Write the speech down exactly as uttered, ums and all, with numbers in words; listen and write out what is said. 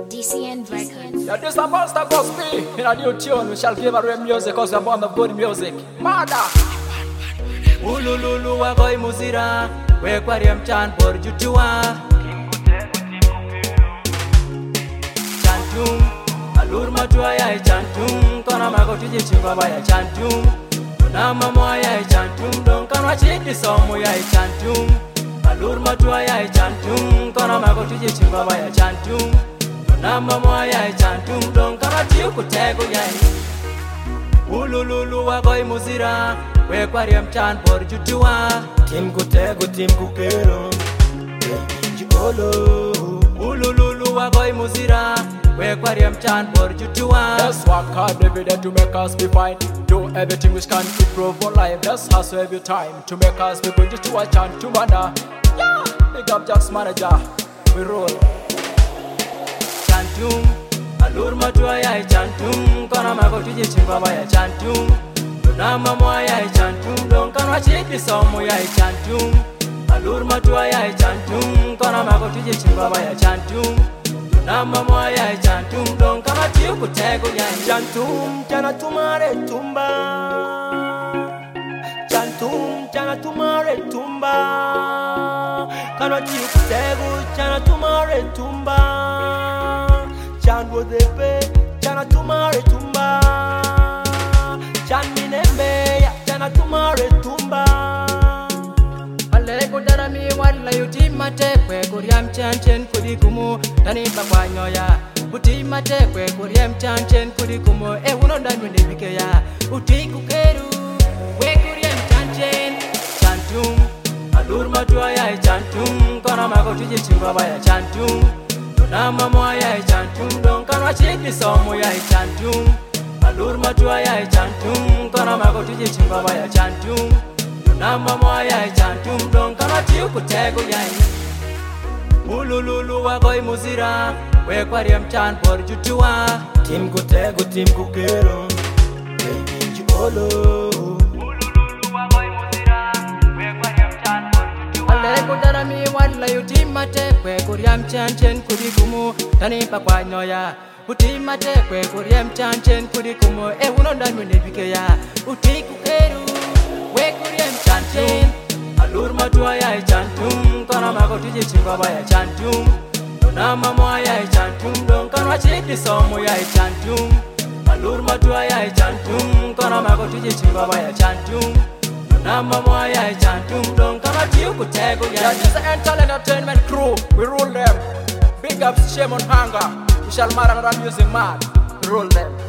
D C N Records. Yeah, this a monster gospel in a new tune. We shall give a real music cause we are born of good music. Mada! Ulululu wa koi muzira, we kwari mchan por jutua. Chantum, alur matua ya chantum, kona mago tuje chingwa ya chantum. Nama moya ya chantum, don kanwa chidi somo ya chantum. Alur matua ya chantum, kona mago tuje chingwa ya chantum. Nama moya ya chantum, don kanwa tiu kutego ya. Ulululu wa koi muzira, we kwari mchan por jutua. Tim kutego, tim kukero, inji olo. Ulululu wa koi muzira, we kwari mchan por jutua. Let's work hard every day to make us be fine. Do everything which can improve our life. Let's hustle every time to make us be good to a chant to manda. Yeah, big up Jack's manager. We roll. Chantum, alur matua ya chantum, kona mago tuje chingwa ya chantum. Nama moya ya chantum, don kanwa chidi somo ya chantum. Alur matua ya chantum, kona mago tuje chingwa ya chantum. Nama moya ya chantum, don kanwa tiu kutego ya Chantum, chana tumare tumba. Chantum, chana tumare tumba. Kanwa tiu kutego, chana tumare tumba. Chanwo depe, chana tumare tumba. Chani nembe, chana tumare tumba. Ale kudara mi wala yutima tekwe kuriam chanchen kudikumu tani bakwanyo ya utima tekwe kuriam chanchen kudikumu e uno ndani ndibike ya utiku keru we kuriam chanchen chantum alur matua ya chantum kona mago tuje chingwa ya chantum nama moya ya chantum don kanwa chidi somo ya chantum alur matua ya chantum kona mago tuje chingwa ya chantum Nama moya ya chantum don kanwa tiu kutego ya. Ulululu wa koi muzira, we kwari mchan por jutua. Tim kutego, tim kukero, inji olo. Ulululu wa koi muzira, we kwari mchan por jutua. Ale kudara mi wala yutima tekwe kuriam chanchen kudikumu tani pakwanyo ya. Utima tekwe kuriam chanchen kudikumu e uno ndani ndibike ya utiku keru we kuriam chanchen alur matua ya chantum kona mago tuje chingwa ya chantum nama moya ya chantum don kanwa chidi somo ya chantum alur matua ya chantum kona mago tuje chingwa ya chantum nama moya ya chantum don kanwa tiu kutego ya. Yeah, this is an talent entertainment crew. We rule them. Big ups, shame on hunger. We shall marry another music man. We rule them.